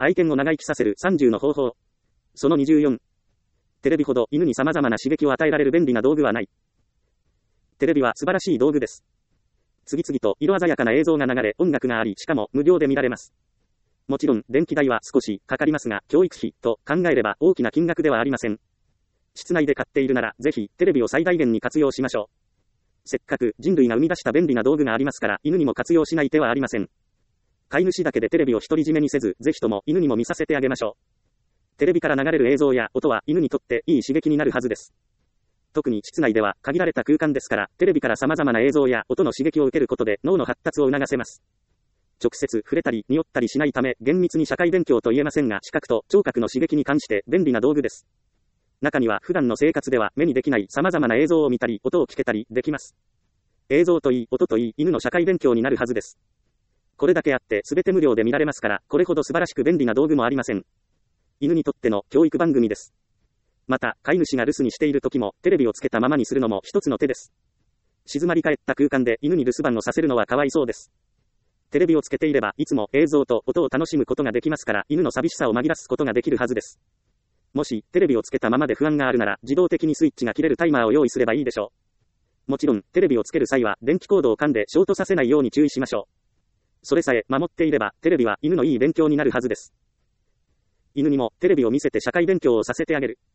愛犬を長生きさせる30の方法。その24。テレビほど犬に様々な刺激を与えられる便利な道具はない。テレビは素晴らしい道具です。次々と色鮮やかな映像が流れ、音楽があり、しかも無料で見られます。もちろん、電気代は少しかかりますが、教育費と考えれば大きな金額ではありません。室内で買っているなら、ぜひ、テレビを最大限に活用しましょう。せっかく人類が生み出した便利な道具がありますから、犬にも活用しない手はありません。飼い主だけでテレビを独り占めにせず、ぜひとも犬にも見させてあげましょう。テレビから流れる映像や音は犬にとっていい刺激になるはずです。特に室内では限られた空間ですから、テレビから様々な映像や音の刺激を受けることで脳の発達を促せます。直接触れたり匂ったりしないため、厳密に社会勉強と言えませんが、視覚と聴覚の刺激に関して便利な道具です。中には普段の生活では目にできない様々な映像を見たり、音を聞けたりできます。映像といい、音といい、犬の社会勉強になるはずです。これだけあって、すべて無料で見られますから、これほど素晴らしく便利な道具もありません。犬にとっての教育番組です。また、飼い主が留守にしている時も、テレビをつけたままにするのも一つの手です。静まり返った空間で犬に留守番をさせるのはかわいそうです。テレビをつけていれば、いつも映像と音を楽しむことができますから、犬の寂しさを紛らわすことができるはずです。もし、テレビをつけたままで不安があるなら、自動的にスイッチが切れるタイマーを用意すればいいでしょう。もちろん、テレビをつける際は、電気コードを噛んでショートさせないように注意しましょう。それさえ守っていれば、テレビは犬のいい勉強になるはずです。犬にもテレビを見せて社会勉強をさせてあげる。